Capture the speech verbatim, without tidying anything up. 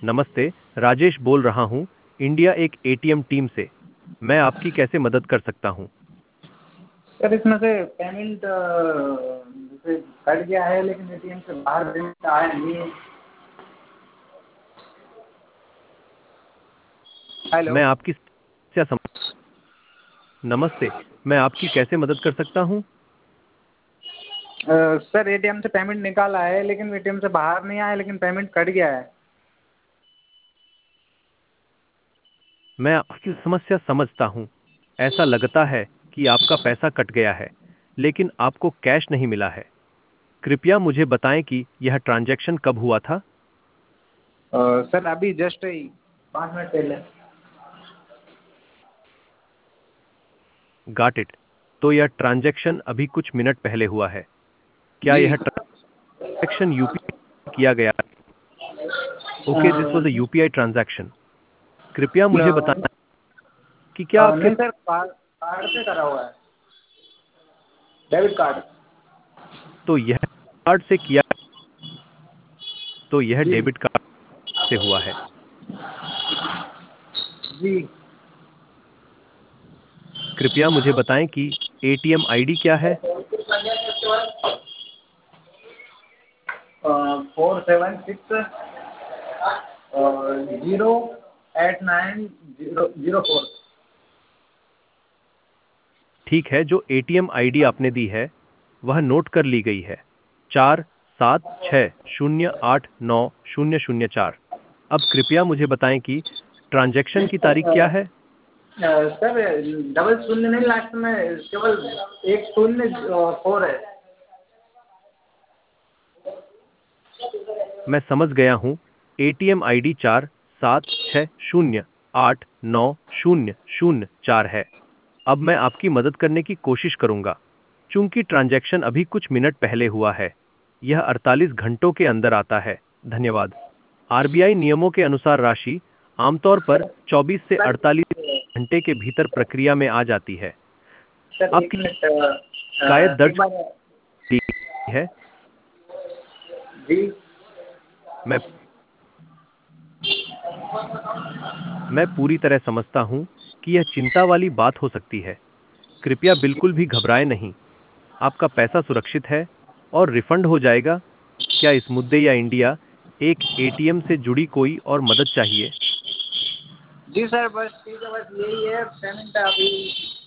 नमस्ते, राजेश बोल रहा हूँ, इंडिया एक एटीएम टीम से। मैं आपकी कैसे मदद कर सकता हूँ? सर इसमें से पेमेंट जैसे कट गया है लेकिन एटीएम से बाहर पेमेंट आया नहीं है। हेलो। मैं आपकी समस्या सम... नमस्ते, मैं आपकी कैसे मदद कर सकता हूँ? अ, सर एटीएम से पेमेंट निकाला है लेकिन एटीएम से बाहर नहीं आया लेकिन पेमेंट कट गया है। मैं आपकी समस्या समझता हूँ। ऐसा लगता है कि आपका पैसा कट गया है, लेकिन आपको कैश नहीं मिला है। कृपया मुझे बताएं कि यह ट्रांजैक्शन कब हुआ था? अ, सर अभी जस्ट पाँच मिनट पहले। Got it. तो यह ट्रांजैक्शन अभी कुछ मिनट पहले हुआ है। क्या जी। यह ट्रांजैक्शन यूपीआई किया गया? Okay, this was a uh, UPI transaction. कृपया मुझे न- बताएं कि क्या अ, आपके नहीं सर, कार्ड कार्ड से करा हुआ है, डेबिट कार्ड। तो यह कार्ड से किया तो यह जी। डेबिट कार्ड से हुआ है। जी। कृपया मुझे बताएं कि एटीएम आईडी क्या है? Four seven six zero eight nine zero zero four. ठीक है, जो एटीएम आईडी आपने दी है वह नोट कर ली गई है। चार सात छः शून्य आठ नौ शून्य शून्य चार। अब कृपया मुझे बताएं कि ट्रांजैक्शन की तारीख क्या है? सर डबल शून्य नहीं, लास्ट में केवल एक शून्य फोर है। मैं समझ गया हूँ। एटीएम आईडी चार सात छः शून्य आठ नौ शून्य शून्य चार है। अब मैं आपकी मदद करने की कोशिश करूंगा। चूंकि ट्रांजैक्शन अभी कुछ मिनट पहले हुआ है, यह अड़तालीस घंटों के अंदर आता है। धन्यवाद। आरबीआई नियमों के अनुसार राशि आमतौर पर चौबीस से सर अड़तालीस घंटे के भीतर प्रक्रिया में आ जाती है। सर एक आपकी मिनट, अ, शिकायत अ, एक दर्ज बार। की है। जी। मैं मैं पूरी तरह समझता हूं कि यह चिंता वाली बात हो सकती है। कृपया बिल्कुल भी घबराएं नहीं। आपका पैसा सुरक्षित है और रिफंड हो जाएगा। क्या इस मुद्दे या इंडिया एक एटीएम से जुड़ी कोई और मदद चाहिए? जी सर, बस ठीक है, बस यही है पेमेंट अभी